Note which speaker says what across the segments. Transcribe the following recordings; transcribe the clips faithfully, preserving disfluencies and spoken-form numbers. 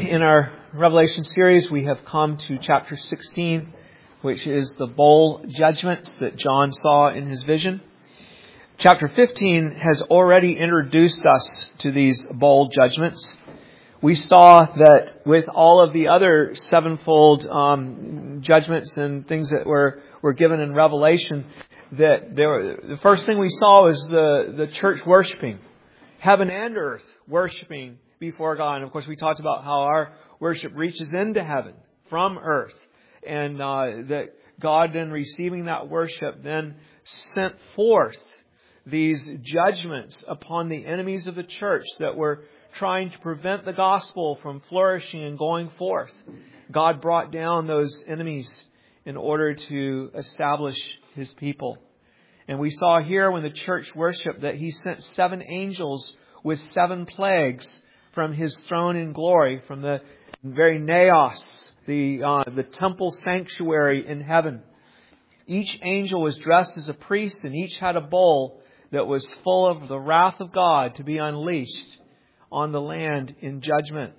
Speaker 1: in our Revelation series, we have come to chapter sixteen, which is the bowl judgments that John saw in his vision. Chapter fifteen has already introduced us to these bowl judgments. We saw that with all of the other sevenfold um, judgments and things that were, were given in Revelation, that there, the first thing we saw was the, the church worshiping, heaven and earth worshiping before God. And of course, we talked about how our worship reaches into heaven from earth, and uh, that God, then receiving that worship, then sent forth these judgments upon the enemies of the church that were trying to prevent the gospel from flourishing and going forth. God brought down those enemies in order to establish His people. And we saw here when the church worshiped that He sent seven angels with seven plagues from His throne in glory, from the very naos, the uh, the temple sanctuary in heaven. Each angel was dressed as a priest, and each had a bowl that was full of the wrath of God to be unleashed on the land in judgment.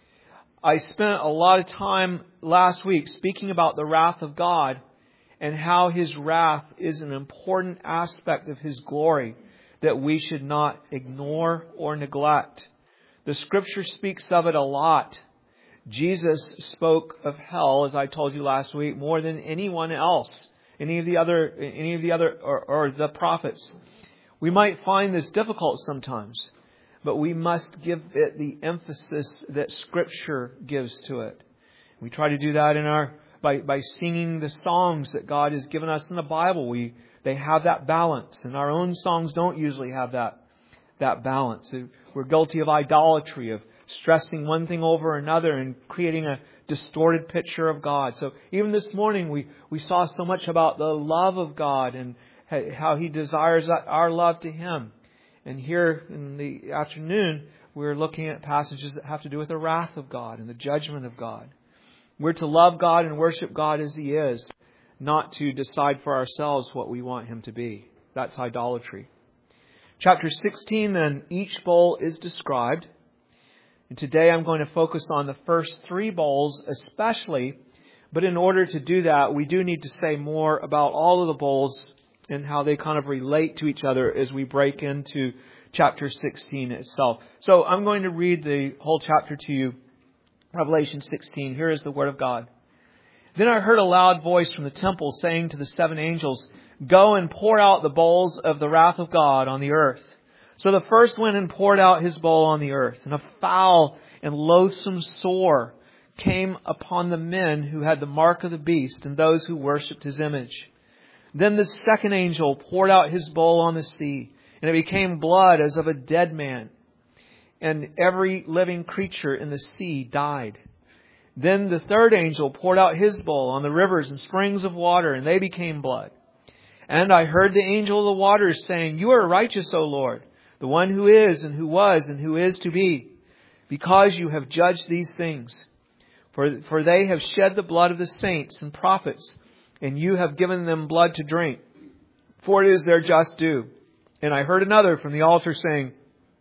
Speaker 1: I spent a lot of time last week speaking about the wrath of God and how His wrath is an important aspect of His glory that we should not ignore or neglect. The Scripture speaks of it a lot. Jesus spoke of hell, as I told you last week, more than anyone else, any of the other, any of the other, or, or the prophets. We might find this difficult sometimes, but we must give it the emphasis that Scripture gives to it. We try to do that in our by by singing the songs that God has given us in the Bible. We they have that balance, and our own songs don't usually have that that balance. We're guilty of idolatry, of stressing one thing over another and creating a distorted picture of God. So even this morning, we we saw so much about the love of God and how He desires our love to Him. And here in the afternoon, we're looking at passages that have to do with the wrath of God and the judgment of God. We're to love God and worship God as He is, not to decide for ourselves what we want Him to be. That's idolatry. Chapter sixteen, then, each bowl is described. And today I'm going to focus on the first three bowls especially. But in order to do that, we do need to say more about all of the bowls and how they kind of relate to each other as we break into chapter sixteen itself. So I'm going to read the whole chapter to you. Revelation sixteen. Here is the Word of God. Then I heard a loud voice from the temple saying to the seven angels, "Go and pour out the bowls of the wrath of God on the earth." So the first went and poured out his bowl on the earth, and a foul and loathsome sore came upon the men who had the mark of the beast and those who worshipped his image. Then the second angel poured out his bowl on the sea, and it became blood as of a dead man. And every living creature in the sea died. Then the third angel poured out his bowl on the rivers and springs of water, and they became blood. And I heard the angel of the waters saying, "You are righteous, O Lord, the one who is and who was and who is to be, because you have judged these things. For, for they have shed the blood of the saints and prophets, and you have given them blood to drink, for it is their just due." And I heard another from the altar saying,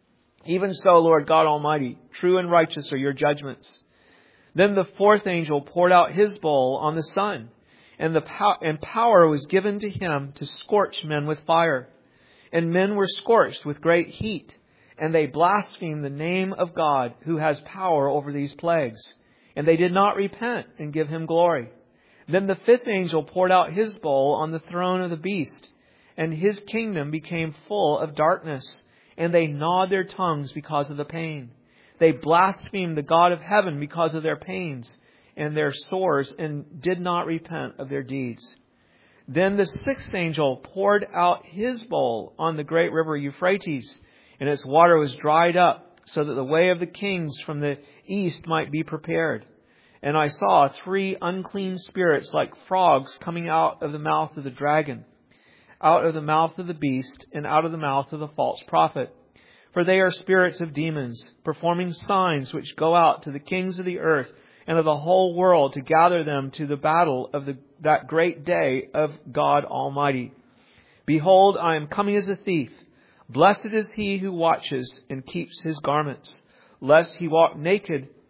Speaker 1: "Even so, Lord God Almighty, true and righteous are your judgments." Then the fourth angel poured out his bowl on the sun, and the pow- and power was given to him to scorch men with fire. And men were scorched with great heat, and they blasphemed the name of God who has power over these plagues. And they did not repent and give Him glory. Then the fifth angel poured out his bowl on the throne of the beast, and his kingdom became full of darkness, and they gnawed their tongues because of the pain. They blasphemed the God of heaven because of their pains and their sores, and did not repent of their deeds. Then the sixth angel poured out his bowl on the great river Euphrates, and its water was dried up, so that the way of the kings from the east might be prepared. And I saw three unclean spirits like frogs coming out of the mouth of the dragon, out of the mouth of the beast, and out of the mouth of the false prophet. For they are spirits of demons, performing signs which go out to the kings of the earth and of the whole world to gather them to the battle of the, that great day of God Almighty. Behold, I am coming as a thief. Blessed is he who watches and keeps his garments, lest he walk naked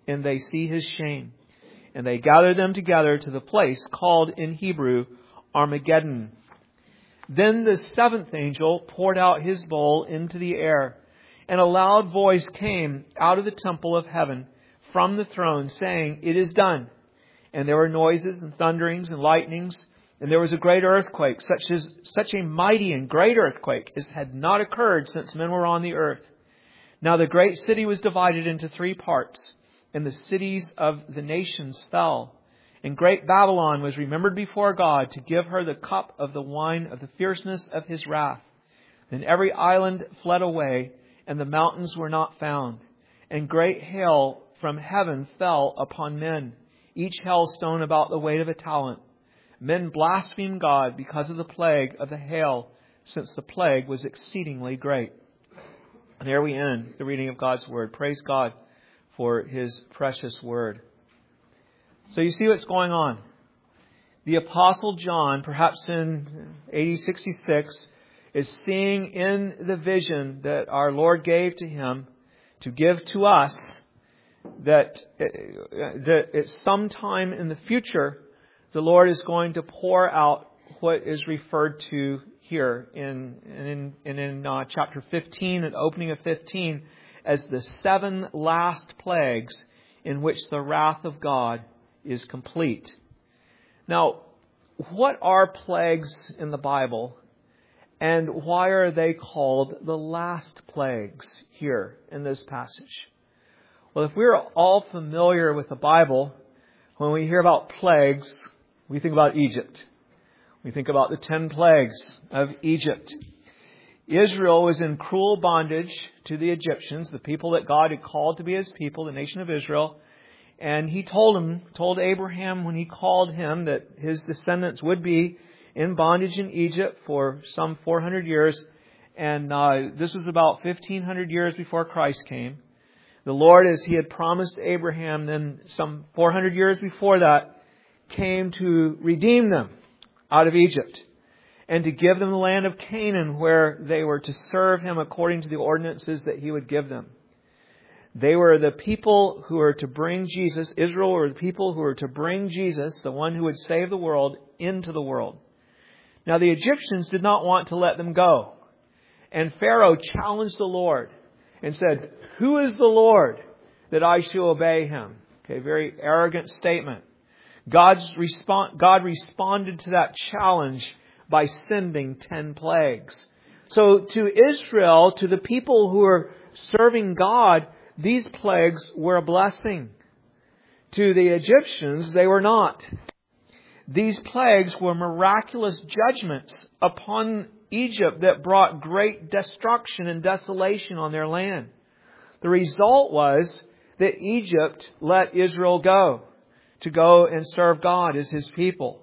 Speaker 1: and they see his shame. And they gathered them together to the place called in Hebrew Armageddon. Then the seventh angel poured out his bowl into the air, and a loud voice came out of the temple of heaven from the throne, saying, "It is done." And there were noises and thunderings and lightnings, and there was a great earthquake, such as such a mighty and great earthquake as had not occurred since men were on the earth. Now the great city was divided into three parts, and the cities of the nations fell. And great Babylon was remembered before God to give her the cup of the wine of the fierceness of his wrath. Then every island fled away, and the mountains were not found. And great hail from heaven fell upon men, each hailstone about the weight of a talent. Men blasphemed God because of the plague of the hail, since the plague was exceedingly great. And there we end the reading of God's Word. Praise God for His precious Word. So you see what's going on. The Apostle John, perhaps in A D sixty-six, is seeing in the vision that our Lord gave to him to give to us that, that at some time in the future, the Lord is going to pour out what is referred to here in, in, in, in uh, chapter fifteen, and opening of fifteen, as the seven last plagues in which the wrath of God is complete. Now, what are plagues in the Bible, and why are they called the last plagues here in this passage? Well, if we're all familiar with the Bible, when we hear about plagues, we think about Egypt. We think about the ten plagues of Egypt. Israel was in cruel bondage to the Egyptians, the people that God had called to be His people, the nation of Israel. And He told him, told Abraham when He called him that his descendants would be in bondage in Egypt for some four hundred years. And uh, this was about fifteen hundred years before Christ came. The Lord, as He had promised Abraham, then some four hundred years before that, came to redeem them out of Egypt and to give them the land of Canaan, where they were to serve Him according to the ordinances that He would give them. They were the people who were to bring Jesus. Israel were the people who were to bring Jesus, the one who would save the world, into the world. Now the Egyptians did not want to let them go. And Pharaoh challenged the Lord and said, "Who is the Lord that I shall obey Him?" Okay, very arrogant statement. God's respon- God responded to that challenge by sending ten plagues. So to Israel, to the people who are serving God, these plagues were a blessing. To the Egyptians, they were not. These plagues were miraculous judgments upon Egypt that brought great destruction and desolation on their land. The result was that Egypt let Israel go, to go and serve God as His people.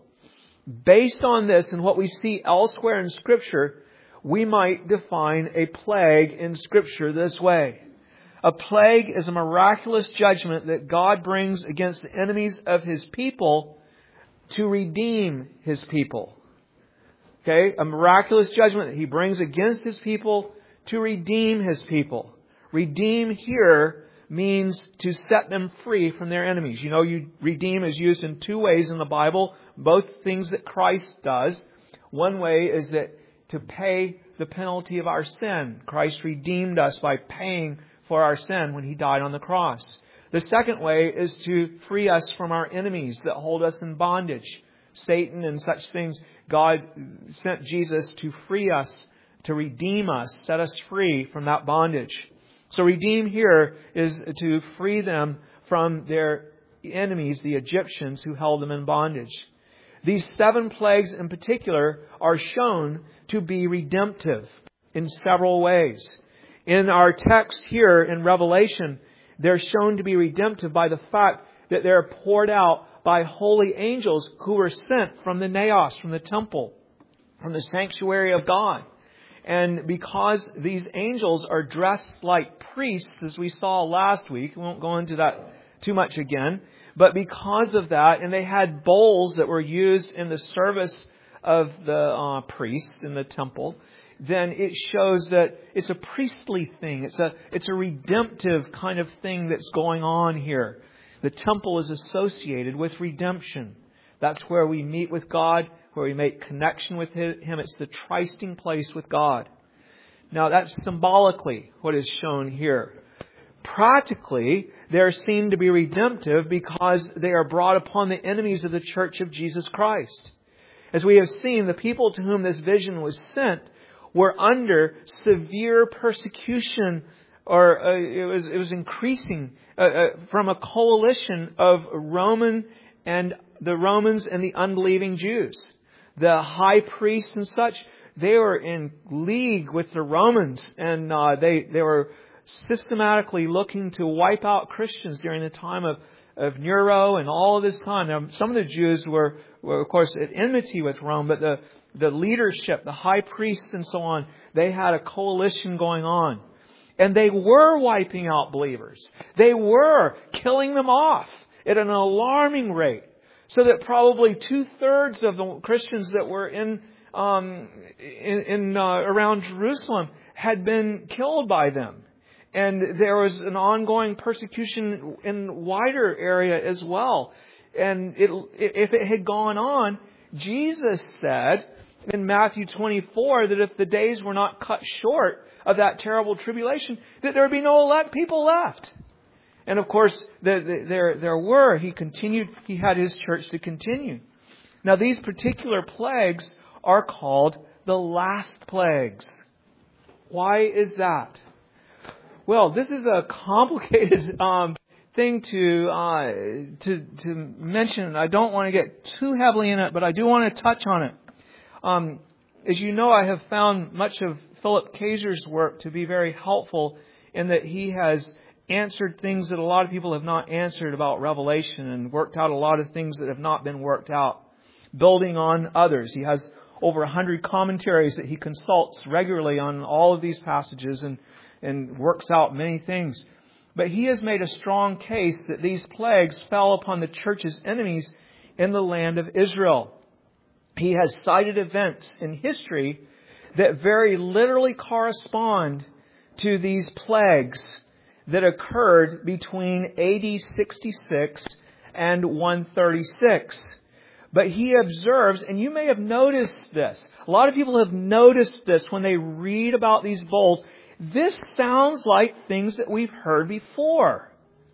Speaker 1: Based on this and what we see elsewhere in Scripture, we might define a plague in Scripture this way. A plague is a miraculous judgment that God brings against the enemies of His people to redeem His people. Okay? A miraculous judgment that He brings against His people to redeem His people. Redeem here means to set them free from their enemies. You know, you redeem is used in two ways in the Bible, both things that Christ does. One way is that to pay the penalty of our sin. Christ redeemed us by paying for our sin when He died on the cross. The second way is to free us from our enemies that hold us in bondage. Satan and such things. God sent Jesus to free us, to redeem us, set us free from that bondage. So redeem here is to free them from their enemies, the Egyptians who held them in bondage. These seven plagues in particular are shown to be redemptive in several ways. In our text here in Revelation, they're shown to be redemptive by the fact that they're poured out by holy angels who were sent from the naos, from the temple, from the sanctuary of God. And because these angels are dressed like priests, as we saw last week, we won't go into that too much again, but because of that, and they had bowls that were used in the service of the uh, priests in the temple, then it shows that it's a priestly thing. It's a it's a redemptive kind of thing that's going on here. The temple is associated with redemption. That's where we meet with God, where we make connection with Him. It's the trysting place with God. Now, that's symbolically what is shown here. Practically, they're seen to be redemptive because they are brought upon the enemies of the Church of Jesus Christ. As we have seen, the people to whom this vision was sent were under severe persecution, or uh, it was it was increasing uh, uh, from a coalition of Roman and the Romans and the unbelieving Jews. The high priests and such, they were in league with the Romans, and uh, they they were systematically looking to wipe out Christians during the time of, of Nero and all of this time. Now, some of the Jews were, were, of course, at enmity with Rome, but the, the leadership, the high priests and so on, they had a coalition going on. And they were wiping out believers. They were killing them off at an alarming rate. So that probably two-thirds of the Christians that were in, um, in, in uh, around Jerusalem had been killed by them. And there was an ongoing persecution in wider area as well. And it, if it had gone on, Jesus said in Matthew twenty-four that if the days were not cut short of that terrible tribulation, that there would be no elect people left. And of course, the, the, there there were. He continued. He had His church to continue. Now, these particular plagues are called the last plagues. Why is that? Well, this is a complicated um, thing to uh, to to mention. I don't want to get too heavily in it, but I do want to touch on it. Um, as you know, I have found much of Philip Kayser's work to be very helpful in that he has answered things that a lot of people have not answered about Revelation and worked out a lot of things that have not been worked out, building on others. He has over a hundred commentaries that he consults regularly on all of these passages and and works out many things. But he has made a strong case that these plagues fell upon the church's enemies in the land of Israel. He has cited events in history that very literally correspond to these plagues that occurred between A D sixty-six and one thirty-six. But he observes, and you may have noticed this, a lot of people have noticed this when they read about these bowls. This sounds like things that we've heard before,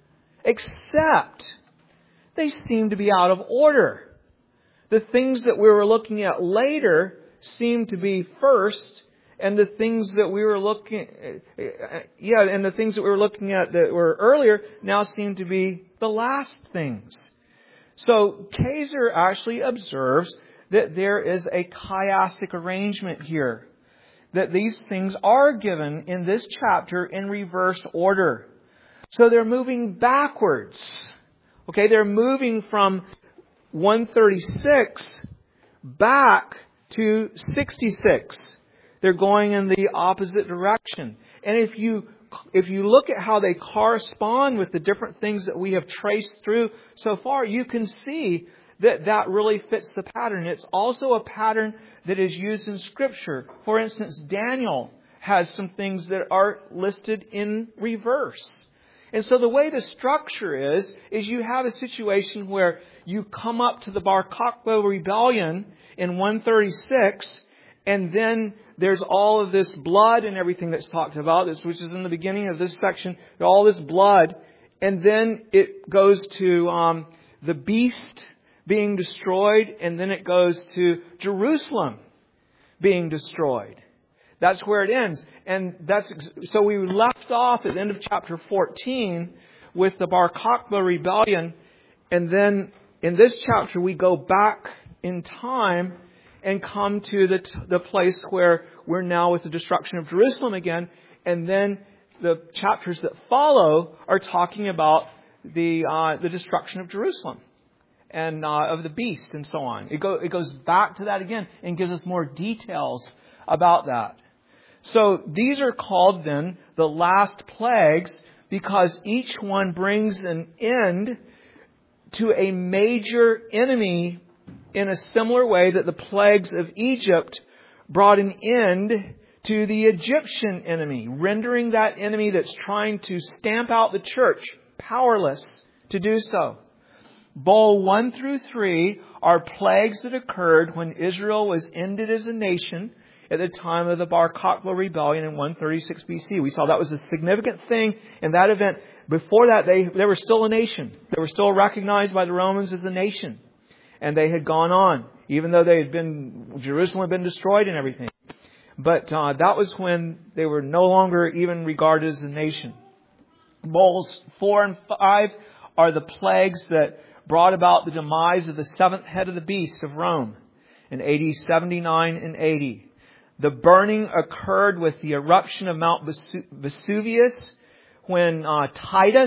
Speaker 1: except they seem to be out of order. The things that we were looking at later seem to be first, and the things that we were looking, yeah, and the things that we were looking at that were earlier now seem to be the last things. So Kayser actually observes that there is a chiastic arrangement here, that these things are given in this chapter in reverse order. So they're moving backwards. Okay, they're moving from one thirty-six back to sixty-six. They're going in the opposite direction. And if you if you look at how they correspond with the different things that we have traced through so far, you can see that that really fits the pattern. It's also a pattern that is used in Scripture. For instance, Daniel has some things that are listed in reverse. And so the way the structure is, is you have a situation where you come up to the Bar Kokhba rebellion in one thirty-six, and then there's all of this blood and everything that's talked about, this, which is in the beginning of this section, all this blood, and then it goes to um, the beast being destroyed, and then it goes to Jerusalem being destroyed. That's where it ends. And that's so we left off at the end of chapter fourteen with the Bar Kokhba rebellion, and then in this chapter we go back in time and come to the the place where we're now with the destruction of Jerusalem again, and then the chapters that follow are talking about the uh, the destruction of Jerusalem and uh, of the beast and so on. It go it goes back to that again and gives us more details about that. So these are called then the last plagues because each one brings an end to a major enemy in a similar way that the plagues of Egypt brought an end to the Egyptian enemy, rendering that enemy that's trying to stamp out the church powerless to do so. Bowl one through three are plagues that occurred when Israel was ended as a nation at the time of the Bar Kokhba rebellion in one thirty-six B C. We saw that was a significant thing in that event. Before that, they, they were still a nation. They were still recognized by the Romans as a nation. And they had gone on, even though they had been, Jerusalem had been destroyed and everything. But uh, that was when they were no longer even regarded as a nation. Bowls four and five are the plagues that brought about the demise of the seventh head of the beast of Rome in A D seventy-nine and eighty. The burning occurred with the eruption of Mount Vesu- Vesuvius when uh, Titus,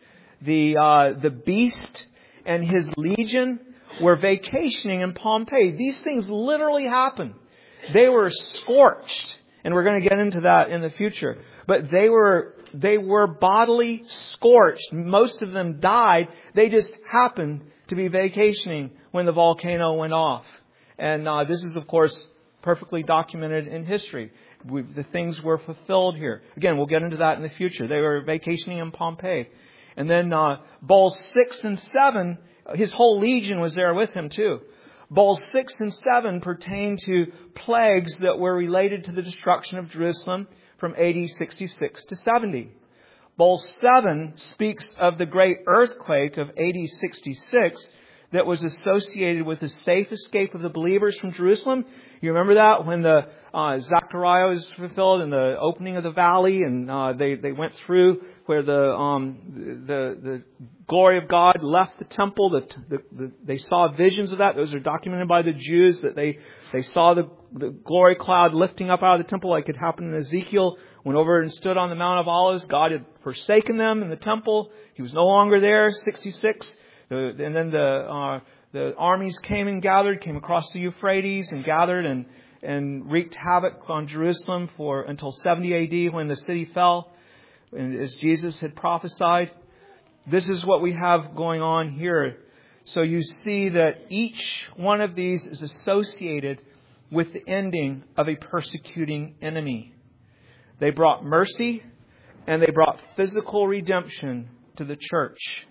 Speaker 1: the uh, the beast, and his legion were vacationing in Pompeii. These things literally happened. They were scorched, and we're going to get into that in the future. But they were they were bodily scorched. Most of them died. They just happened to be vacationing when the volcano went off. And uh, this is, of course, perfectly documented in history. We, the things were fulfilled here. Again, we'll get into that in the future. They were vacationing in Pompeii. And then uh, bowls six and seven, his whole legion was there with him too. Bowls six and seven pertain to plagues that were related to the destruction of Jerusalem from A D sixty-six to seventy. Bowl seven speaks of the great earthquake of A D sixty-six that was associated with the safe escape of the believers from Jerusalem. You remember that when the uh, Zechariah was fulfilled in the opening of the valley, and uh, they they went through where the um the the glory of God left the temple. The, the, the they saw visions of that. Those are documented by the Jews, that they they saw the the glory cloud lifting up out of the temple, like it happened in Ezekiel. Went over and stood on the Mount of Olives. God had forsaken them in the temple. He was no longer there. sixty-six. The, and then the uh, the armies came and gathered, came across the Euphrates and gathered and and wreaked havoc on Jerusalem for until seventy A D when the city fell, and as Jesus had prophesied. This is what we have going on here. So you see that each one of these is associated with the ending of a persecuting enemy. They brought mercy and they brought physical redemption to the church.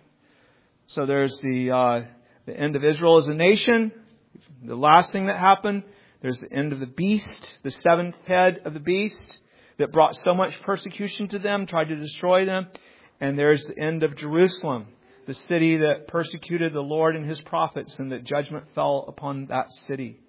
Speaker 1: So there's the uh, the end of Israel as a nation. The last thing that happened, there's the end of the beast, the seventh head of the beast that brought so much persecution to them, tried to destroy them. And there's the end of Jerusalem, the city that persecuted the Lord and His prophets, and that judgment fell upon that city.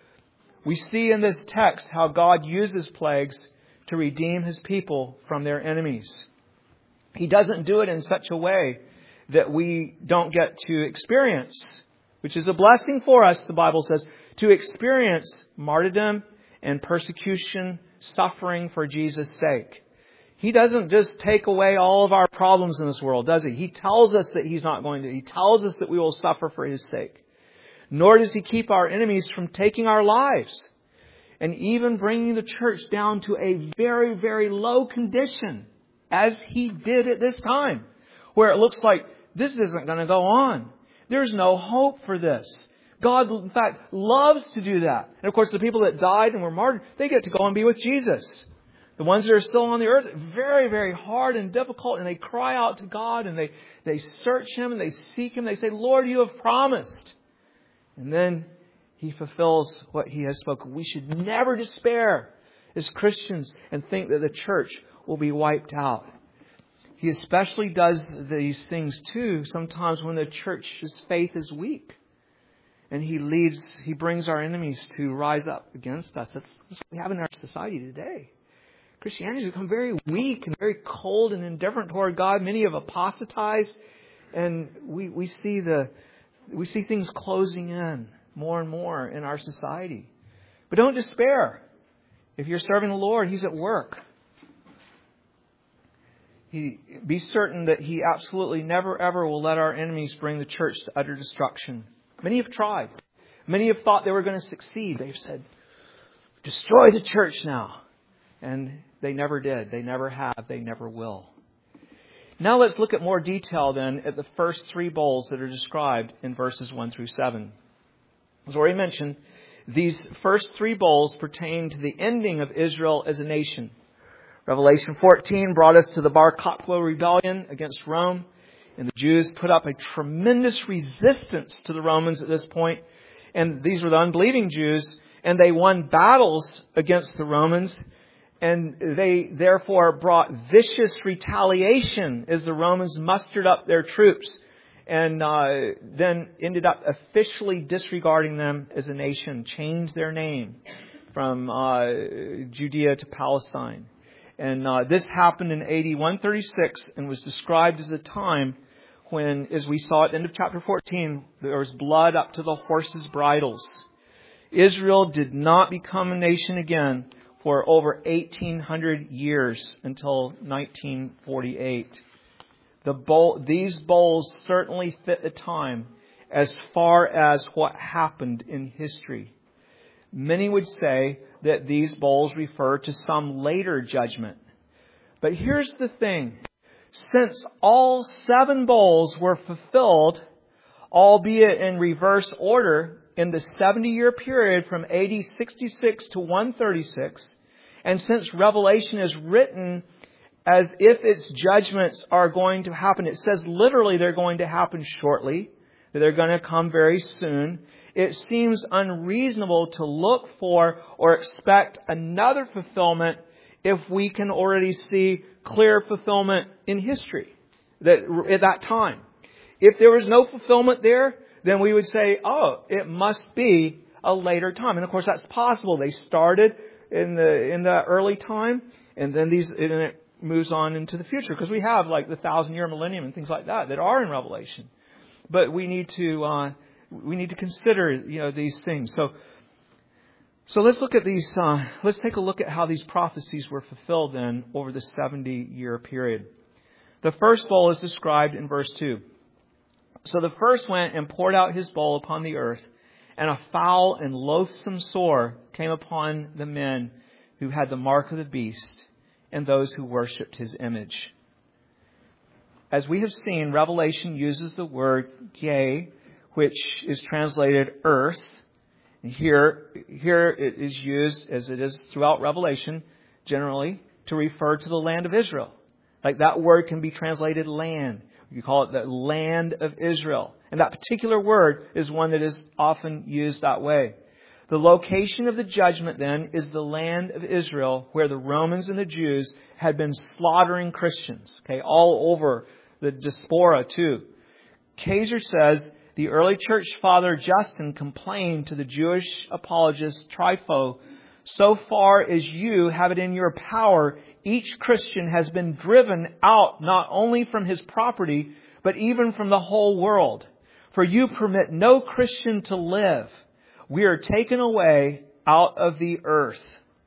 Speaker 1: We see in this text how God uses plagues to redeem His people from their enemies. He doesn't do it in such a way that we don't get to experience, which is a blessing for us, the Bible says, to experience martyrdom and persecution, suffering for Jesus' sake. He doesn't just take away all of our problems in this world, does He? He tells us that He's not going to. He tells us that we will suffer for His sake. Nor does He keep our enemies from taking our lives and even bringing the church down to a very, very low condition, as He did at this time, where it looks like this isn't going to go on. There's no hope for this. God, in fact, loves to do that. And of course, the people that died and were martyred, they get to go and be with Jesus. The ones that are still on the earth, very, very hard and difficult, and they cry out to God, and they, they search Him, and they seek Him. They say, Lord, You have promised. And then He fulfills what He has spoken. We should never despair as Christians and think that the church will be wiped out. He especially does these things too sometimes when the church's faith is weak. And He leads, He brings our enemies to rise up against us. That's what we have in our society today. Christianity has become very weak and very cold and indifferent toward God. Many have apostatized, and we, we see the we see things closing in more and more in our society. But don't despair. If you're serving the Lord, He's at work. He, be certain that He absolutely never ever will let our enemies bring the church to utter destruction. Many have tried. Many have thought they were going to succeed. They've said, destroy the church now. And they never did. They never have. They never will. Now let's look at more detail then at the first three bowls that are described in verses one through seven. As already mentioned, these first three bowls pertain to the ending of Israel as a nation. Revelation fourteen brought us to the Bar Kokhba rebellion against Rome. And the Jews put up a tremendous resistance to the Romans at this point. And these were the unbelieving Jews. And they won battles against the Romans. And they therefore brought vicious retaliation as the Romans mustered up their troops. And uh, then ended up officially disregarding them as a nation. Changed their name from uh, Judea to Palestine. And uh, this happened in A D one thirty-six and was described as a time when, as we saw at the end of chapter fourteen, there was blood up to the horses' bridles. Israel did not become a nation again for over eighteen hundred years until nineteen forty-eight. The bowl, these bowls certainly fit the time as far as what happened in history. Many would say that these bowls refer to some later judgment. But here's the thing. Since all seven bowls were fulfilled, albeit in reverse order, in the seventy-year period from A D sixty-six to one thirty-six, and since Revelation is written as if its judgments are going to happen, it says literally they're going to happen shortly, that they're going to come very soon, it seems unreasonable to look for or expect another fulfillment if we can already see clear fulfillment in history that at that time. If there was no fulfillment there, then we would say, oh, it must be a later time. And of course, that's possible. They started in the in the early time, and then these and it moves on into the future, because we have like the thousand year millennium and things like that that are in Revelation. But we need to uh, we need to consider you know these things. So so let's look at these. Uh, let's take a look at how these prophecies were fulfilled then over the seventy year period. The first bowl is described in verse two. So the first went and poured out his bowl upon the earth, and a foul and loathsome sore came upon the men who had the mark of the beast and those who worshipped his image. As we have seen, Revelation uses the word yea, which is translated earth. And here, here it is used, as it is throughout Revelation, generally, to refer to the land of Israel. Like that word can be translated land. You call it the land of Israel. And that particular word is one that is often used that way. The location of the judgment then is the land of Israel, where the Romans and the Jews had been slaughtering Christians. Okay, all over the diaspora too. Kaiser says the early church father Justin complained to the Jewish apologist Trypho, so far as you have it in your power, each Christian has been driven out not only from his property, but even from the whole world. For you permit no Christian to live. We are taken away out of the earth.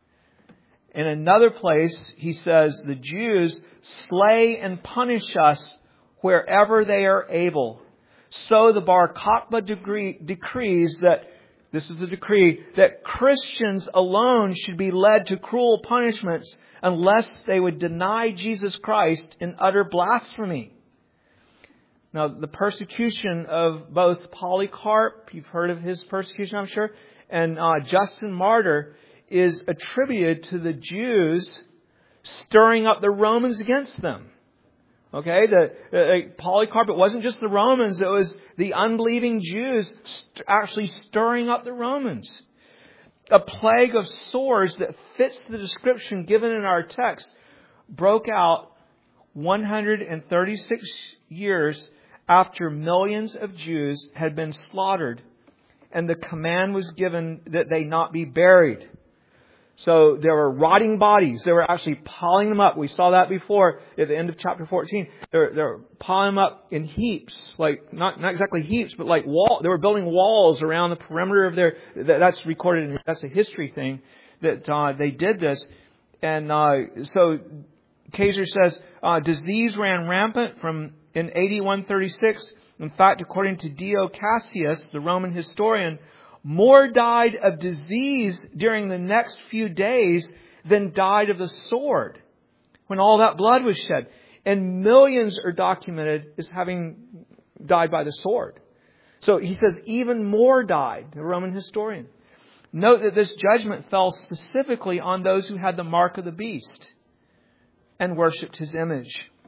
Speaker 1: In another place, he says, the Jews slay and punish us wherever they are able. So the Bar Kokhba decree, decrees that, this is the decree, that Christians alone should be led to cruel punishments unless they would deny Jesus Christ in utter blasphemy. Now, the persecution of both Polycarp, you've heard of his persecution, I'm sure, and uh, Justin Martyr is attributed to the Jews stirring up the Romans against them. Okay, the uh, Polycarp, it wasn't just the Romans, it was the unbelieving Jews st- actually stirring up the Romans. A plague of sores that fits the description given in our text broke out one hundred thirty-six years after millions of Jews had been slaughtered, and the command was given that they not be buried. So there were rotting bodies. They were actually piling them up. We saw that before at the end of chapter fourteen. They were, they were piling them up in heaps, like not not exactly heaps, but like wall. They were building walls around the perimeter of their. That's recorded. In, that's a history thing that uh, they did this, and uh, so Kaiser says uh, disease ran rampant from in A D one thirty-six. In fact, according to Dio Cassius, the Roman historian, more died of disease during the next few days than died of the sword when all that blood was shed. And millions are documented as having died by the sword. So he says even more died, the Roman historian. Note that this judgment fell specifically on those who had the mark of the beast and worshipped his image.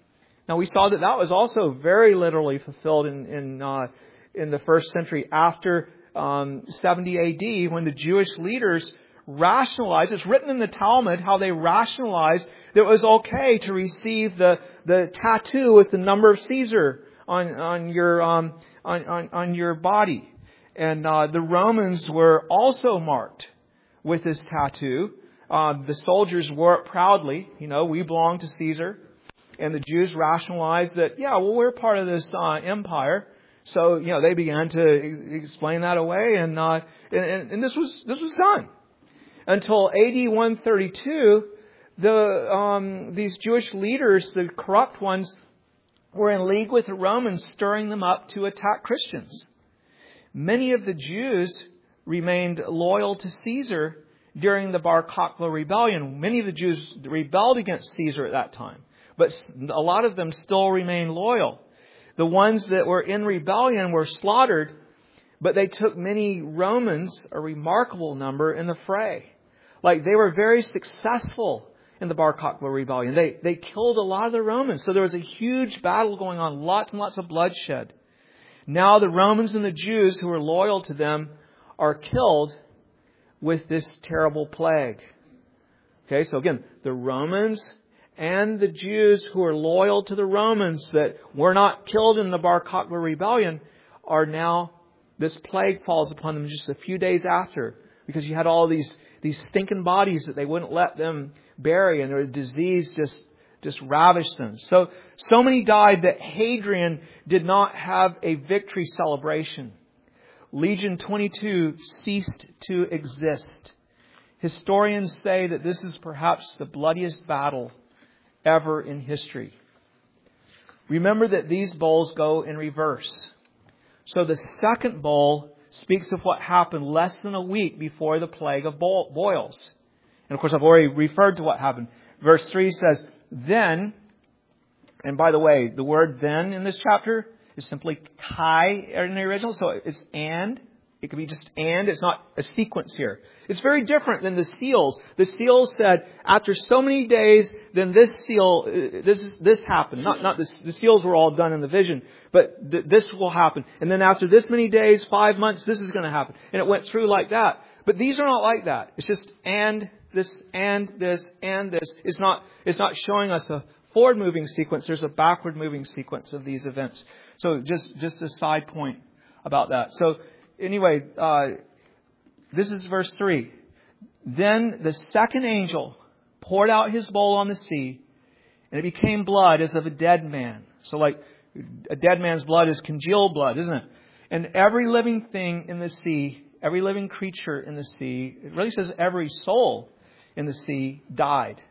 Speaker 1: Now we saw that that was also very literally fulfilled in in, uh, in the first century after um, seventy A D, when the Jewish leaders rationalized. It's written in the Talmud how they rationalized that it was okay to receive the the tattoo with the number of Caesar on on your um, on, on on your body, and uh, the Romans were also marked with this tattoo. Uh, the soldiers wore it proudly. You know, we belong to Caesar. And the Jews rationalized that, yeah, well, we're part of this uh, empire. So, you know, they began to ex- explain that away. And, uh, and, and this was this was done. Until A D one thirty-two, the um, these Jewish leaders, the corrupt ones, were in league with the Romans, stirring them up to attack Christians. Many of the Jews remained loyal to Caesar during the Bar Kokhba rebellion. Many of the Jews rebelled against Caesar at that time. But a lot of them still remain loyal. The ones that were in rebellion were slaughtered, but they took many Romans, a remarkable number, in the fray. Like, they were very successful in the Bar Kokhba rebellion. They, they killed a lot of the Romans. So there was a huge battle going on, lots and lots of bloodshed. Now the Romans and the Jews who were loyal to them are killed with this terrible plague. Okay, so again, the Romans and the Jews who are loyal to the Romans that were not killed in the Bar Kokhba rebellion are now, this plague falls upon them just a few days after, because you had all these these stinking bodies that they wouldn't let them bury, and their disease just just ravished them. So so many died that Hadrian did not have a victory celebration. Legion twenty-two ceased to exist. Historians say that this is perhaps the bloodiest battle ever in history. Remember that these bowls go in reverse. So the second bowl speaks of what happened less than a week before the plague of boils. And of course, I've already referred to what happened. Verse three says, then, and by the way, the word then in this chapter is simply kai in the original. So it's and. It could be just and. It's not a sequence here. It's very different than the seals. The seals said, after so many days, then this seal, this is, this happened. Not, not this, the seals were all done in the vision, but th- this will happen. And then after this many days, five months, this is going to happen. And it went through like that. But these are not like that. It's just and this, and this, and this. It's not, it's not showing us a forward moving sequence. There's a backward moving sequence of these events. So just, just a side point about that. So, Anyway, uh, this is verse three. Then the second angel poured out his bowl on the sea, and it became blood as of a dead man. So like a dead man's blood is congealed blood, isn't it? And every living thing in the sea, every living creature in the sea, it really says every soul in the sea died.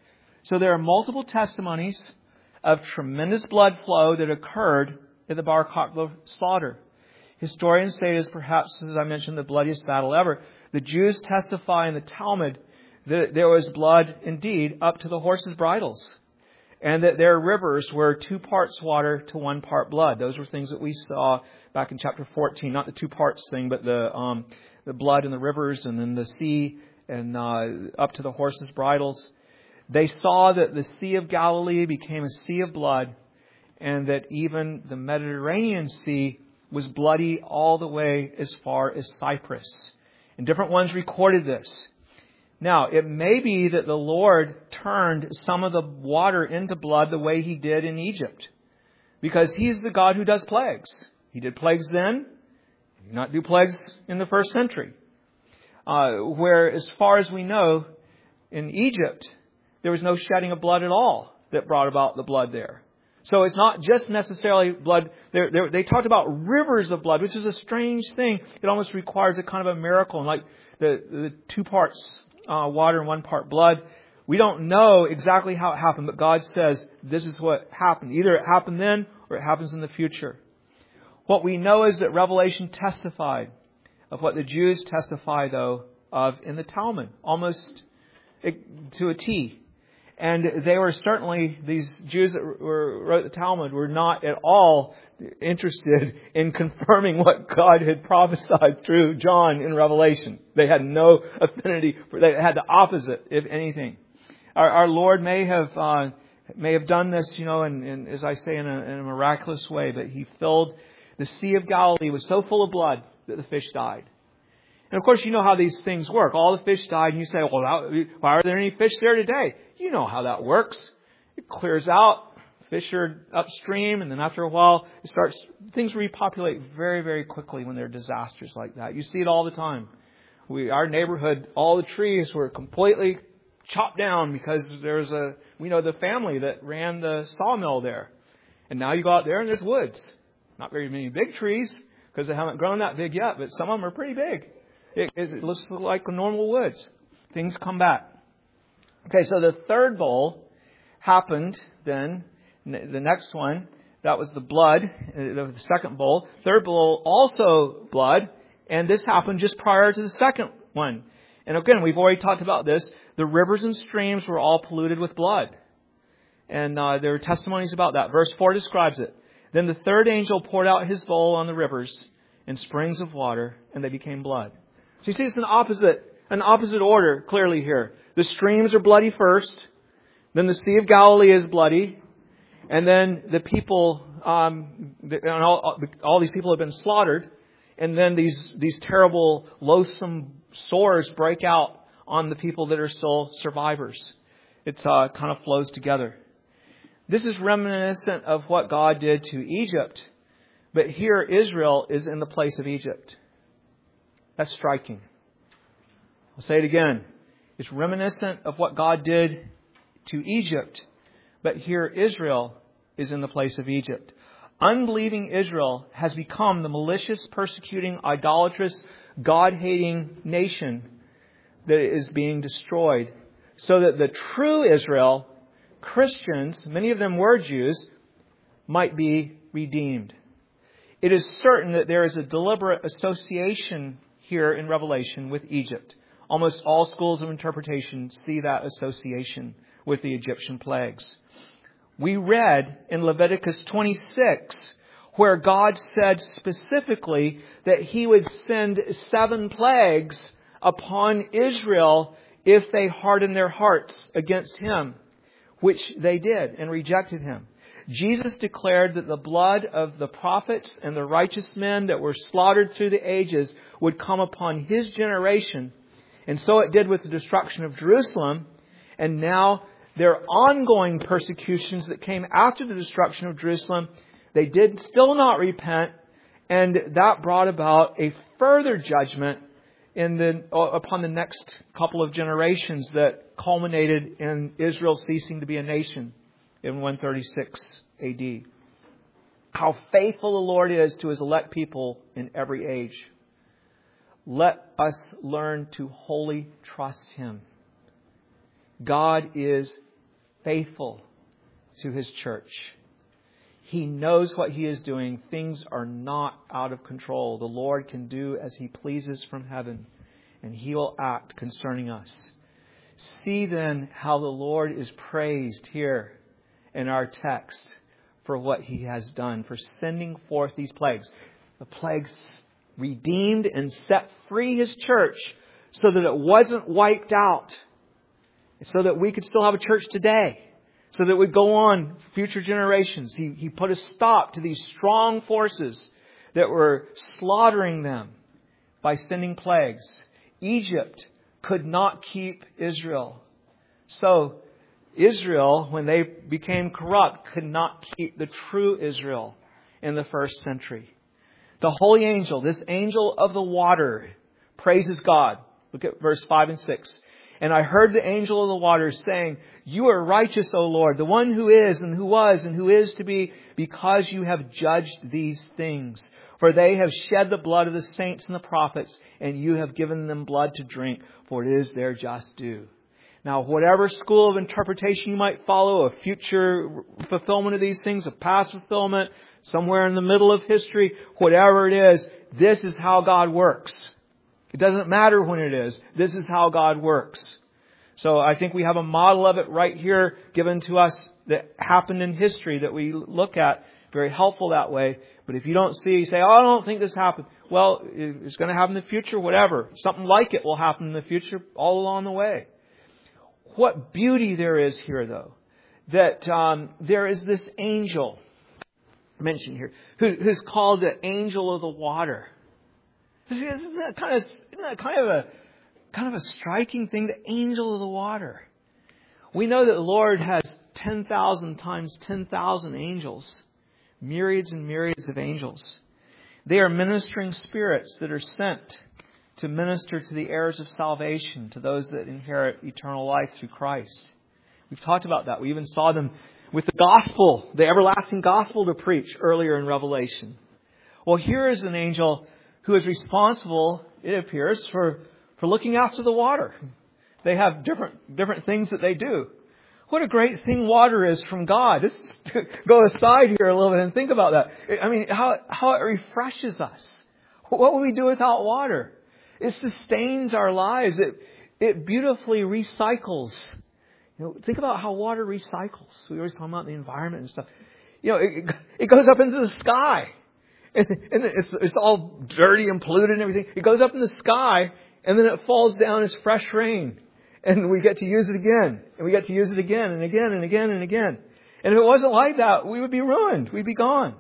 Speaker 1: So there are multiple testimonies of tremendous blood flow that occurred in the Bar Kokhba slaughter. Historians say it is perhaps, as I mentioned, the bloodiest battle ever. The Jews testify in the Talmud that there was blood indeed up to the horses' bridles, and that their rivers were two parts water to one part blood. Those were things that we saw back in chapter fourteen, not the two parts thing, but the um, the blood in the rivers and then the sea and uh, up to the horses' bridles. They saw that the Sea of Galilee became a sea of blood, and that even the Mediterranean Sea was bloody all the way as far as Cyprus. And different ones recorded this. Now, it may be that the Lord turned some of the water into blood the way He did in Egypt, because He's the God who does plagues. He did plagues then. He did not do plagues in the first century. Uh, where, as far as we know, in Egypt, there was no shedding of blood at all that brought about the blood there. So it's not just necessarily blood. They're, they're, they talked about rivers of blood, which is a strange thing. It almost requires a kind of a miracle, and like the, the two parts uh, water and one part blood. We don't know exactly how it happened, but God says this is what happened. Either it happened then or it happens in the future. What we know is that Revelation testified of what the Jews testify, though, of in the Talmud, almost to a T. And they were certainly, these Jews that were, wrote the Talmud were not at all interested in confirming what God had prophesied through John in Revelation. They had no affinity for, they had the opposite, if anything. Our, our Lord may have uh, may have done this, you know, and, and as I say, in a, in a miraculous way, but he filled the Sea of Galilee was so full of blood that the fish died. And of course, you know how these things work. All the fish died, and you say, well, how, why are there any fish there today? You know how that works. It clears out. Fish are upstream, and then after a while, it starts. Things repopulate very, very quickly when there are disasters like that. You see it all the time. We, our neighborhood, all the trees were completely chopped down because there's a, we know the family that ran the sawmill there. And now you go out there and there's woods. Not very many big trees because they haven't grown that big yet, but some of them are pretty big. It, it looks like normal woods. Things come back. Okay, so the third bowl happened then. The next one, that was the blood, the second bowl. Third bowl, also blood. And this happened just prior to the second one. And again, we've already talked about this. The rivers and streams were all polluted with blood. And uh, there are testimonies about that. Verse four describes it. Then the third angel poured out his bowl on the rivers and springs of water, and they became blood. So you see, it's an opposite, an opposite order clearly here. The streams are bloody first. Then the Sea of Galilee is bloody. And then the people, um, the, and all, all these people have been slaughtered. And then these, these terrible, loathsome sores break out on the people that are still survivors. It uh, kind of flows together. This is reminiscent of what God did to Egypt. But here Israel is in the place of Egypt. That's striking. I'll say it again. It's reminiscent of what God did to Egypt. But here Israel is in the place of Egypt. Unbelieving Israel has become the malicious, persecuting, idolatrous, God-hating nation that is being destroyed. So that the true Israel, Christians, many of them were Jews, might be redeemed. It is certain that there is a deliberate association here in Revelation with Egypt. Almost all schools of interpretation see that association with the Egyptian plagues. We read in Leviticus twenty-six where God said specifically that He would send seven plagues upon Israel if they hardened their hearts against Him, which they did and rejected Him. Jesus declared that the blood of the prophets and the righteous men that were slaughtered through the ages would come upon His generation. And so it did with the destruction of Jerusalem. And now their ongoing persecutions that came after the destruction of Jerusalem, they did still not repent. And that brought about a further judgment in the, upon the next couple of generations that culminated in Israel ceasing to be a nation in one thirty-six A D. How faithful the Lord is to His elect people in every age. Let us learn to wholly trust Him. God is faithful to His church. He knows what He is doing. Things are not out of control. The Lord can do as He pleases from heaven, and He will act concerning us. See then how the Lord is praised here in our text for what He has done, for sending forth these plagues. The plagues redeemed and set free His church so that it wasn't wiped out, so that we could still have a church today, so that it would go on future generations. He, he put a stop to these strong forces that were slaughtering them by sending plagues. Egypt could not keep Israel. So Israel, when they became corrupt, could not keep the true Israel in the first century. The holy angel, this angel of the water, praises God. Look at verse five and six. And I heard the angel of the waters saying, "You are righteous, O Lord, the one who is and who was and who is to be, because you have judged these things. For they have shed the blood of the saints and the prophets, and you have given them blood to drink, for it is their just due." Now, whatever school of interpretation you might follow, a future fulfillment of these things, a past fulfillment, somewhere in the middle of history, whatever it is, this is how God works. It doesn't matter when it is. This is how God works. So I think we have a model of it right here given to us that happened in history that we look at. Very helpful that way. But if you don't see, you say, "Oh, I don't think this happened." Well, it's going to happen in the future, whatever. Something like it will happen in the future all along the way. What beauty there is here, though. that um, there is this angel mentioned here who, who's called the angel of the water. Isn't that kind of, isn't that kind of a kind of a striking thing? The angel of the water. We know that the Lord has ten thousand times ten thousand angels, myriads and myriads of angels. They are ministering spirits that are sent to minister to the heirs of salvation, to those that inherit eternal life through Christ. We've talked about that. We even saw them with the gospel, the everlasting gospel to preach earlier in Revelation. Well, here is an angel who is responsible, it appears, for, for looking after the water. They have different different things that they do. What a great thing water is from God. Let's go aside here a little bit and think about that. I mean, how, how it refreshes us. What would we do without water? It sustains our lives. It, it beautifully recycles. You know, think about how water recycles. We always talk about the environment and stuff. You know, it, it goes up into the sky. And, and it's, it's all dirty and polluted and everything. It goes up in the sky and then it falls down as fresh rain. And we get to use it again. And we get to use it again and again and again and again. And if it wasn't like that, we would be ruined. We'd be gone.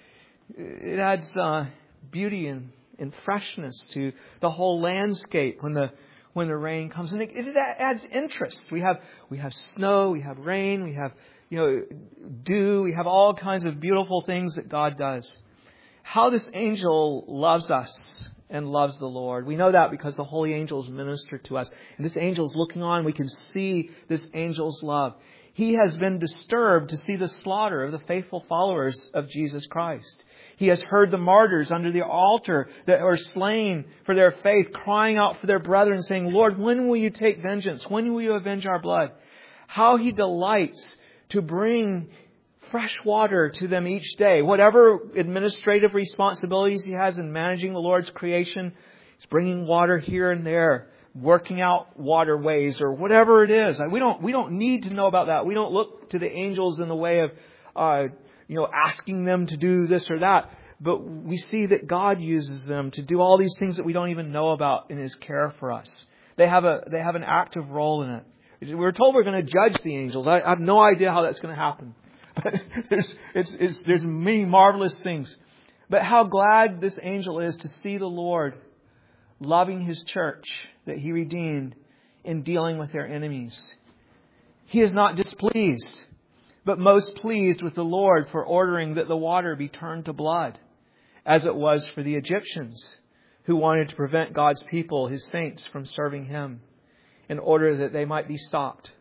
Speaker 1: It adds uh, beauty and, and freshness to the whole landscape when the when the rain comes. And it, it adds interest. We have we have snow, we have rain, we have you know dew, we have all kinds of beautiful things that God does. How this angel loves us and loves the Lord. We know that because the holy angels minister to us. And this angel is looking on. We can see this angel's love. He has been disturbed to see the slaughter of the faithful followers of Jesus Christ. He has heard the martyrs under the altar that are slain for their faith, crying out for their brethren, saying, Lord, when will you take vengeance? When will you avenge our blood? How He delights to bring fresh water to them each day. Whatever administrative responsibilities He has in managing the Lord's creation, He's bringing water here and there, working out waterways or whatever it is. We don't we don't need to know about that. We don't look to the angels in the way of uh, you know asking them to do this or that. But we see that God uses them to do all these things that we don't even know about in His care for us. They have a they have an active role in it. We're told we're going to judge the angels. I, I have no idea how that's going to happen. But there's, it's, it's, there's many marvelous things. But how glad this angel is to see the Lord loving His church that He redeemed in dealing with their enemies. He is not displeased, but most pleased with the Lord for ordering that the water be turned to blood, as it was for the Egyptians who wanted to prevent God's people, His saints, from serving Him in order that they might be stopped.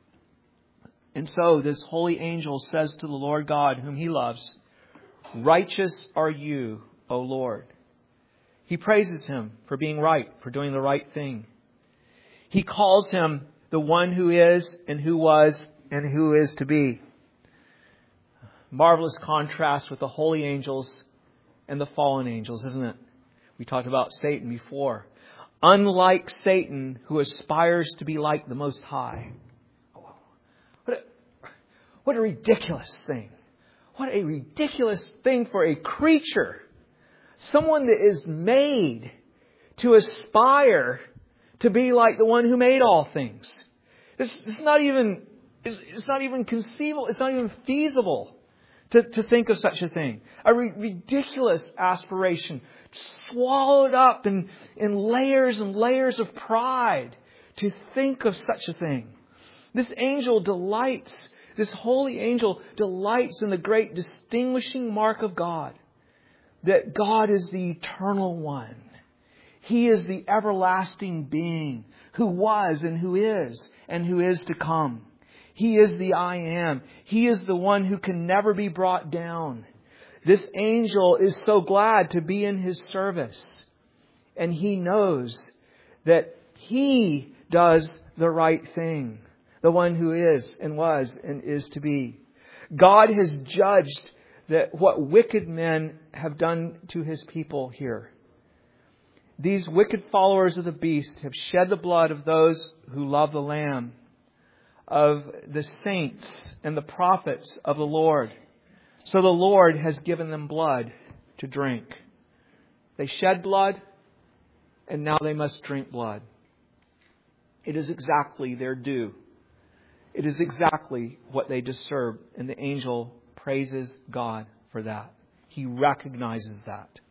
Speaker 1: And so this holy angel says to the Lord God, whom He loves, righteous are you, O Lord. He praises Him for being right, for doing the right thing. He calls Him the one who is and who was and who is to be. Marvelous contrast with the holy angels and the fallen angels, isn't it? We talked about Satan before. Unlike Satan, who aspires to be like the Most High. What a, what a ridiculous thing. What a ridiculous thing for a creature. Someone that is made to aspire to be like the one who made all things. It's, it's not even it's, it's not even conceivable. It's not even feasible to, to think of such a thing. A ri- ridiculous aspiration, swallowed up in, in layers and layers of pride to think of such a thing. This angel delights, this holy angel delights in the great distinguishing mark of God, that God is the eternal one. He is the everlasting being who was and who is and who is to come. He is the I am. He is the one who can never be brought down. This angel is so glad to be in His service. And he knows that he does the right thing. The one who is and was and is to be. God has judged that what wicked men have done to His people here. These wicked followers of the beast have shed the blood of those who love the Lamb, of the saints and the prophets of the Lord. So the Lord has given them blood to drink. They shed blood, and now they must drink blood. It is exactly their due. It is exactly what they deserve, and the angel praises God for that. He recognizes that.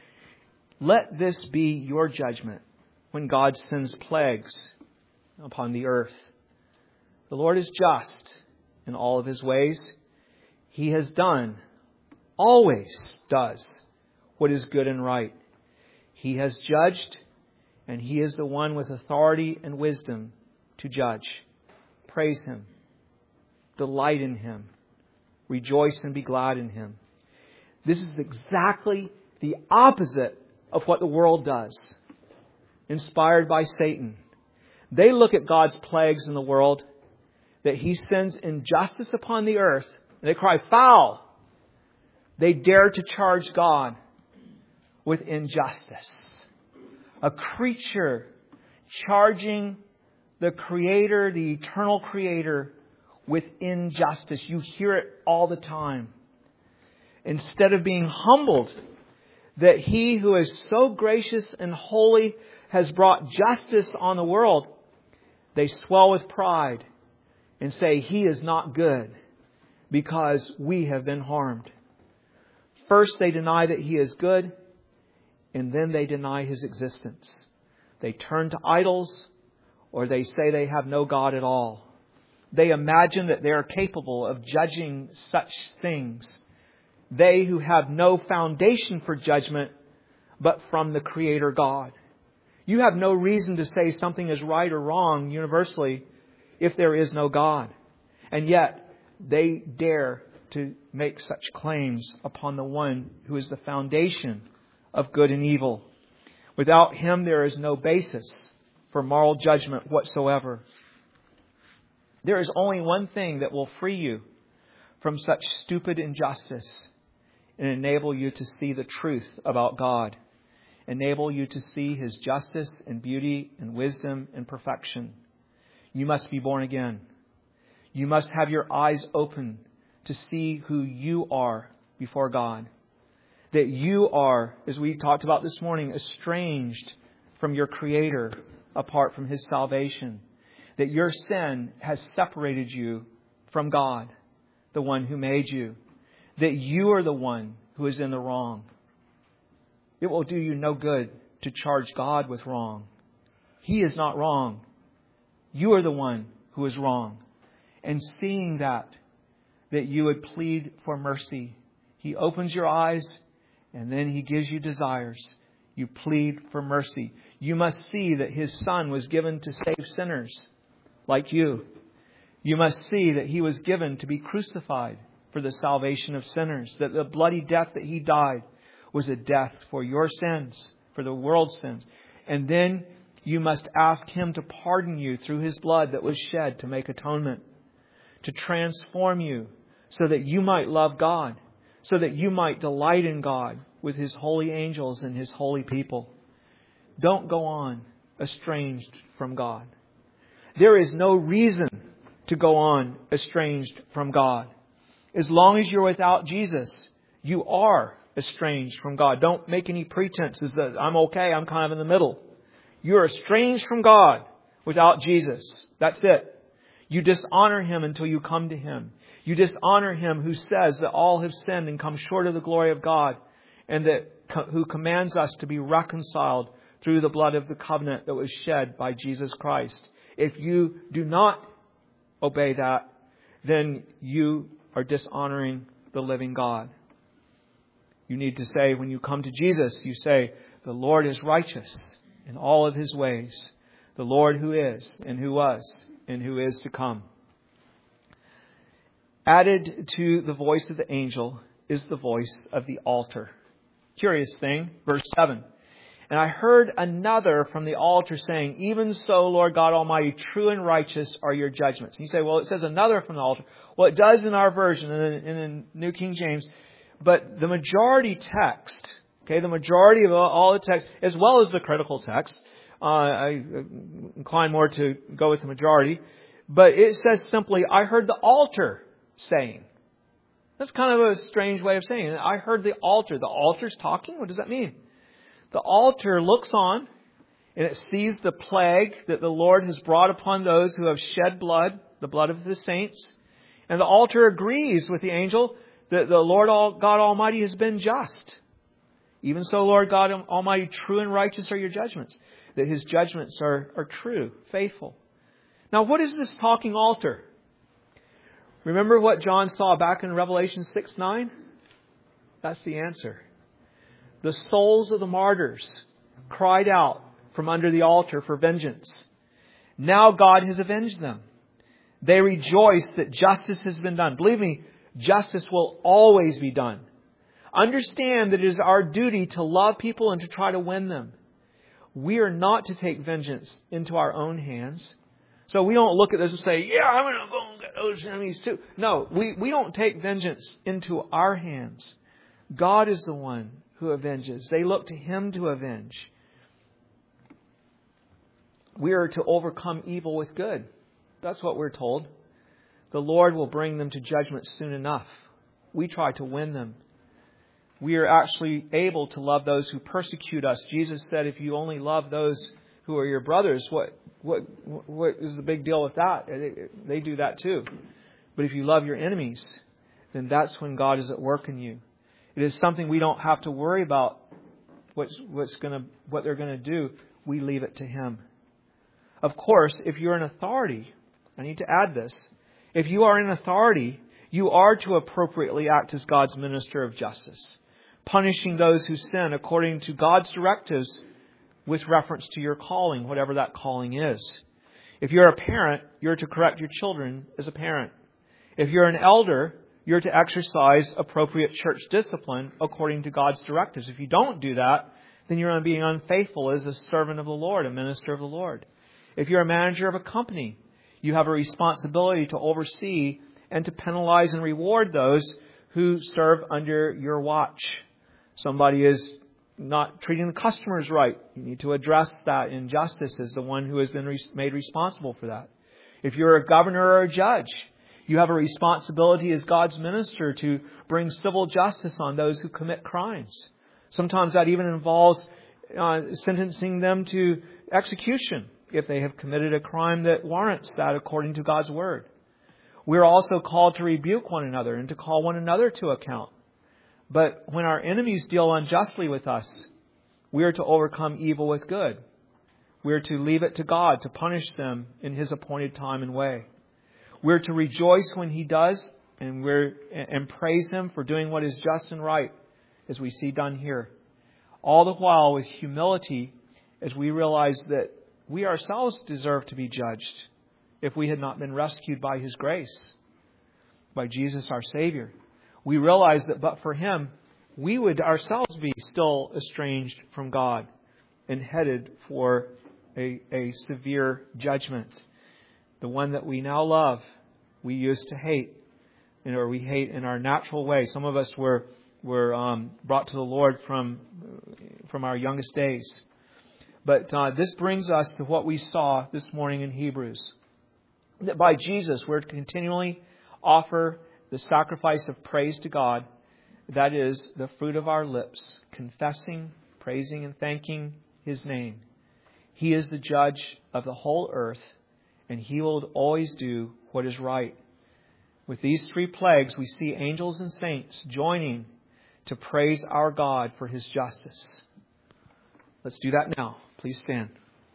Speaker 1: Let this be your judgment when God sends plagues upon the earth. The Lord is just in all of His ways. He has done, always does, what is good and right. He has judged, and He is the one with authority and wisdom to judge. Praise Him. Delight in Him. Rejoice and be glad in Him. This is exactly the opposite of what the world does, inspired by Satan. They look at God's plagues in the world, that He sends injustice upon the earth, and they cry, foul! They dare to charge God with injustice. A creature charging the Creator, the eternal Creator, with injustice. You hear it all the time. Instead of being humbled that He who is so gracious and holy has brought justice on the world, they swell with pride and say He is not good because we have been harmed. First they deny that He is good, and then they deny His existence. They turn to idols, or they say they have no God at all. They imagine that they are capable of judging such things. They who have no foundation for judgment, but from the Creator God. You have no reason to say something is right or wrong universally if there is no God. And yet, they dare to make such claims upon the one who is the foundation of good and evil. Without Him, there is no basis for moral judgment whatsoever. There is only one thing that will free you from such stupid injustice and enable you to see the truth about God. Enable you to see His justice and beauty and wisdom and perfection. You must be born again. You must have your eyes open to see who you are before God. That you are, as we talked about this morning, estranged from your Creator apart from His salvation. That your sin has separated you from God, the one who made you. That you are the one who is in the wrong. It will do you no good to charge God with wrong. He is not wrong. You are the one who is wrong. And seeing that, that you would plead for mercy. He opens your eyes and then He gives you desires. You plead for mercy. You must see that His Son was given to save sinners like you. You must see that He was given to be crucified for the salvation of sinners. That the bloody death that He died was a death for your sins, for the world's sins. And then you must ask Him to pardon you through His blood that was shed to make atonement. To transform you so that you might love God. So that you might delight in God with His holy angels and His holy people. Don't go on estranged from God. There is no reason to go on estranged from God. As long as you're without Jesus, you are estranged from God. Don't make any pretenses that I'm okay, I'm kind of in the middle. You're estranged from God without Jesus. That's it. You dishonor Him until you come to Him. You dishonor Him who says that all have sinned and come short of the glory of God, and that who commands us to be reconciled through the blood of the covenant that was shed by Jesus Christ. If you do not obey that, then you are dishonoring the living God. You need to say, when you come to Jesus, you say, the Lord is righteous in all of His ways. The Lord who is and who was and who is to come. Added to the voice of the angel is the voice of the altar. Curious thing, verse seven. And I heard another from the altar saying, even so, Lord God Almighty, true and righteous are your judgments. And you say, well, it says another from the altar. Well, it does in our version, in, in the New King James. But the majority text, okay, the majority of all the text, as well as the critical text, uh, I incline more to go with the majority. But it says simply, I heard the altar saying. That's kind of a strange way of saying it. I heard the altar. The altar's talking? What does that mean? The altar looks on And it sees the plague that the Lord has brought upon those who have shed blood, the blood of the saints. And the altar agrees with the angel that the Lord God Almighty has been just. Even so, Lord God Almighty, true and righteous are your judgments. That His judgments are, are true, faithful. Now, what is this talking altar? Remember what John saw back in Revelation six nine? That's the answer. The souls of the martyrs cried out from under the altar for vengeance. Now God has avenged them. They rejoice that justice has been done. Believe me, justice will always be done. Understand that it is our duty to love people and to try to win them. We are not to take vengeance into our own hands. So we don't look at this and say, yeah, I'm going to go and get those enemies too. No, we, we don't take vengeance into our hands. God is the one who avenges. They look to Him to avenge. We are to overcome evil with good. That's what we're told. The Lord will bring them to judgment soon enough. We try to win them. We are actually able to love those who persecute us. Jesus said, if you only love those who are your brothers, what what what is the big deal with that? They do that too. But if you love your enemies, then that's when God is at work in you. It is something we don't have to worry about what's what's gonna what they're gonna do. We leave it to Him. Of course, if you're in authority, I need to add this. If you are in authority, you are to appropriately act as God's minister of justice, punishing those who sin according to God's directives with reference to your calling, whatever that calling is. If you're a parent, you're to correct your children as a parent. If you're an elder, you're to exercise appropriate church discipline according to God's directives. If you don't do that, then you're being unfaithful as a servant of the Lord, a minister of the Lord. If you're a manager of a company, you have a responsibility to oversee and to penalize and reward those who serve under your watch. Somebody is not treating the customers right. You need to address that injustice as the one who has been re- made responsible for that. If you're a governor or a judge, you have a responsibility as God's minister to bring civil justice on those who commit crimes. Sometimes that even involves uh, sentencing them to execution if they have committed a crime that warrants that according to God's word. We're also called to rebuke one another and to call one another to account. But when our enemies deal unjustly with us, we are to overcome evil with good. We are to leave it to God to punish them in His appointed time and way. We're to rejoice when He does, and we're and praise Him for doing what is just and right, as we see done here. All the while with humility, as we realize that we ourselves deserve to be judged if we had not been rescued by His grace, by Jesus our Savior. We realize that but for Him, we would ourselves be still estranged from God and headed for a, a severe judgment. The one that we now love, we used to hate, or we hate in our natural way. Some of us were were um, brought to the Lord from from our youngest days. But uh, this brings us to what we saw this morning in Hebrews. That by Jesus, we're to continually offer the sacrifice of praise to God. That is the fruit of our lips, confessing, praising, and thanking His name. He is the judge of the whole earth, and He will always do what is right. With these three plagues, we see angels and saints joining to praise our God for His justice. Let's do that now. Please stand.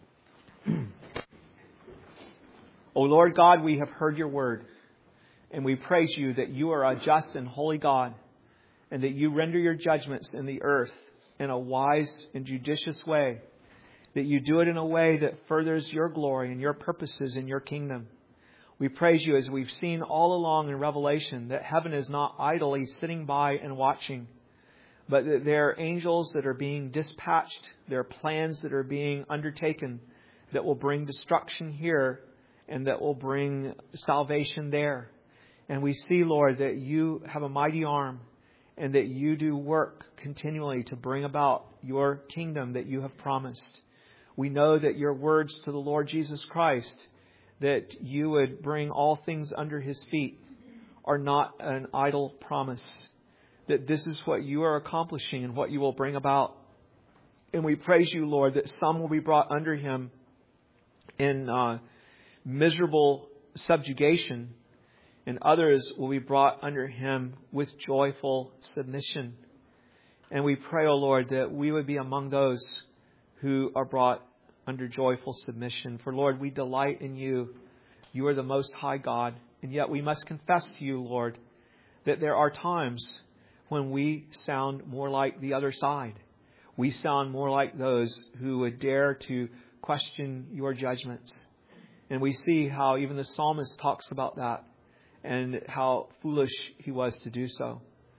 Speaker 1: O Lord God, we have heard your word, and we praise you that you are a just and holy God, and that you render your judgments in the earth in a wise and judicious way, that you do it in a way that furthers your glory and your purposes in your kingdom. We praise you as we've seen all along in Revelation that heaven is not idly sitting by and watching, but that there are angels that are being dispatched. There are plans that are being undertaken that will bring destruction here and that will bring salvation there. And we see, Lord, that you have a mighty arm and that you do work continually to bring about your kingdom that you have promised. We know that your words to the Lord Jesus Christ, that you would bring all things under His feet, are not an idle promise. That this is what you are accomplishing and what you will bring about. And we praise you, Lord, that some will be brought under him in uh, miserable subjugation, and others will be brought under him with joyful submission. And we pray, O Lord, that we would be among those who are brought under joyful submission. For, Lord, we delight in you. You are the Most High God. And yet we must confess to you, Lord, that there are times when we sound more like the other side. We sound more like those who would dare to question your judgments. And we see how even the psalmist talks about that and how foolish he was to do so.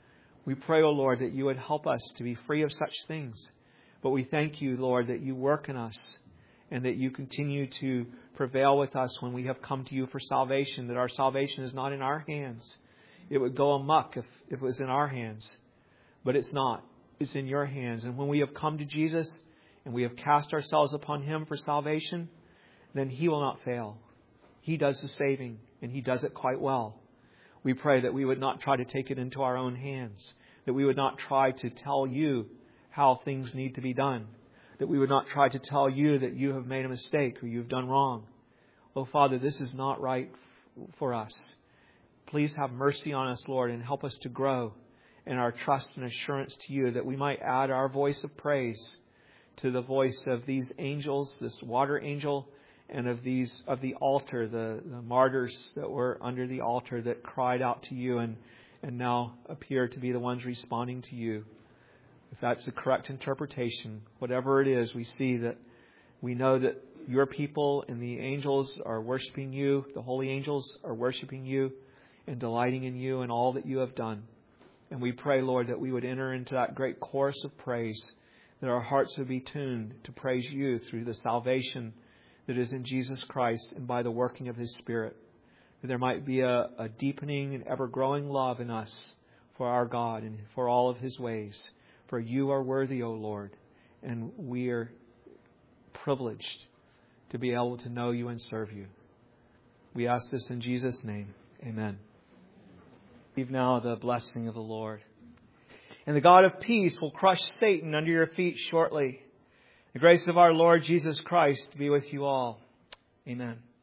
Speaker 1: We pray, O Lord, that you would help us to be free of such things. But we thank you, Lord, that you work in us and that you continue to prevail with us when we have come to you for salvation, that our salvation is not in our hands. It would go amok if, if it was in our hands. But it's not. It's in your hands. And when we have come to Jesus and we have cast ourselves upon him for salvation, then he will not fail. He does the saving, and he does it quite well. We pray that we would not try to take it into our own hands, that we would not try to tell you how things need to be done, that we would not try to tell you that you have made a mistake or you've done wrong. Oh, Father, this is not right for us. Please have mercy on us, Lord, and help us to grow in our trust and assurance to you, that we might add our voice of praise to the voice of these angels, this water angel, and of these of the altar, the, the martyrs that were under the altar that cried out to you and, and now appear to be the ones responding to you. If that's the correct interpretation, whatever it is, we see that we know that your people and the angels are worshiping you, the holy angels are worshiping you and delighting in you and all that you have done. And we pray, Lord, that we would enter into that great chorus of praise, that our hearts would be tuned to praise you through the salvation that is in Jesus Christ and by the working of his Spirit. That there might be a, a deepening and ever-growing love in us for our God and for all of his ways. For you are worthy, O Lord, and we are privileged to be able to know you and serve you. We ask this in Jesus' name. Amen. Receive now the blessing of the Lord. And the God of peace will crush Satan under your feet shortly. The grace of our Lord Jesus Christ be with you all. Amen.